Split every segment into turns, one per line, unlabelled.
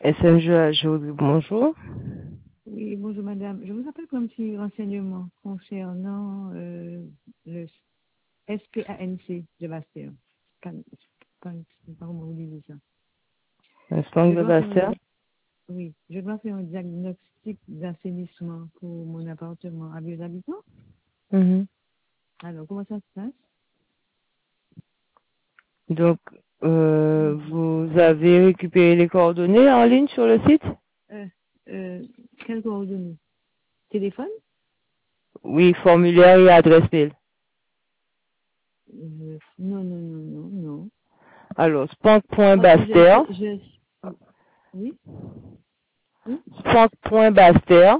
SMG, bonjour.
Oui, bonjour madame. Je vous appelle comme petit renseignement concernant le SPANC de Bastère. Comment vous dites ça?
Instant
Je
de
dois faire un,
Bastère.
oui, je dois faire un diagnostic d'assainissement pour mon appartement à deux habitants.
Mhm.
Alors, comment ça se passe?
Donc, vous avez récupéré les coordonnées en ligne sur le site?
Euh, Quelles coordonnées? Téléphone?
Oui, formulaire et adresse mail.
Non, non, non, non, non.
Alors,
Parce que
spank.bastère,
oui, oui.
spank.bastère,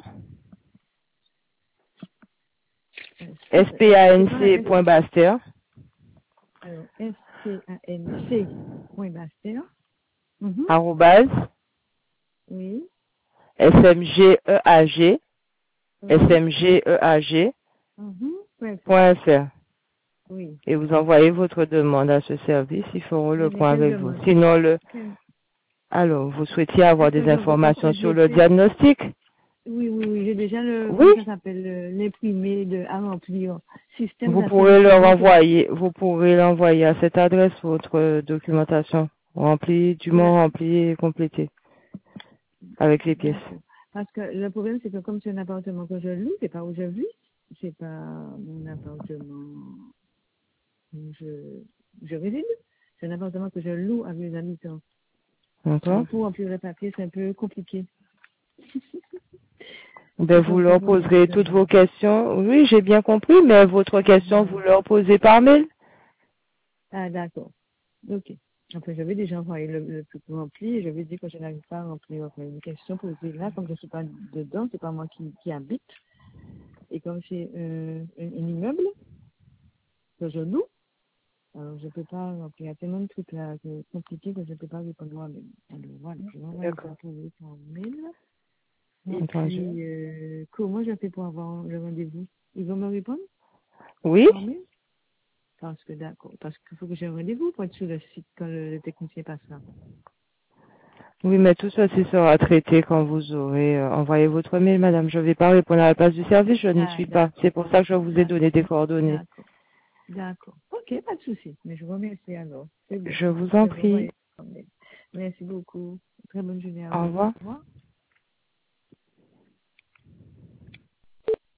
C'est pas un
spanc.bastère,
alors, SPANC.Bastère. Mhm.
arrobase,
Oui,
smgeag,
oui.
smgeag.fr.
Mhm. Ouais, ça. Oui.
Et vous envoyez votre demande à ce service, ils feront le
Mais
point
quelle
avec vous.
demande?
Sinon,
Quelle-
alors, vous souhaitiez avoir
Est-ce
des
que je vois, parce
informations
que
sur
j'ai
le
fait,
diagnostic?
oui, oui, oui, j'ai déjà
Oui,
comment ça s'appelle, l'imprimé à remplir, système
vous pourrez leur
d'assainissement pour,
envoyer, vous pourrez l'envoyer à cette adresse votre documentation remplie, dûment
d'a-
remplie et complétée avec les pièces.
d'accord. Parce que le problème, c'est que comme c'est un appartement que je loue, c'est pas où je vis, c'est pas mon appartement où je réside. C'est un appartement que je loue à mes habitants.
D'accord?
Alors, pour remplir le papier, c'est un peu compliqué.
Ben,
C'est
vous
comme ça
leur
pour ça que
poserez
je
toutes vos
demande.
questions. Oui, j'ai bien compris, mais votre question, vous
Ouais.
leur posez par mail.
Ah, d'accord. Ok. Après, j'avais déjà envoyé le truc rempli et j'avais dit que je n'arrive pas à remplir une question posée là, comme je ne suis pas dedans, c'est pas moi qui habite. Et comme c'est un immeuble que je loue, alors je ne peux pas remplir. Il y a tellement de trucs là compliqués que je ne peux pas répondre moi-même. Alors voilà, je vais envoyer ça
D'accord.
pour vous par mail. Et
Entendu.
puis, comment je fais pour avoir le rendez-vous? Ils vont me répondre
Oui?
par mail? Parce que d'accord. Parce qu'il faut que j'ai un rendez-vous pour être sur le site quand le technicien passe là.
Oui, mais tout ceci sera traité quand vous aurez envoyé votre mail, madame. Je ne vais pas répondre à la place du service, je n'y
Ah,
suis pas.
d'accord.
C'est pour ça que je vous ai donné
D'accord.
des coordonnées.
D'accord. D'accord. Ok, pas de souci. Mais je vous remercie alors. C'est bien.
Je vous en
Je vous
prie.
envoie. Merci beaucoup. Très bonne journée à
Au
vous.
revoir.
Au revoir.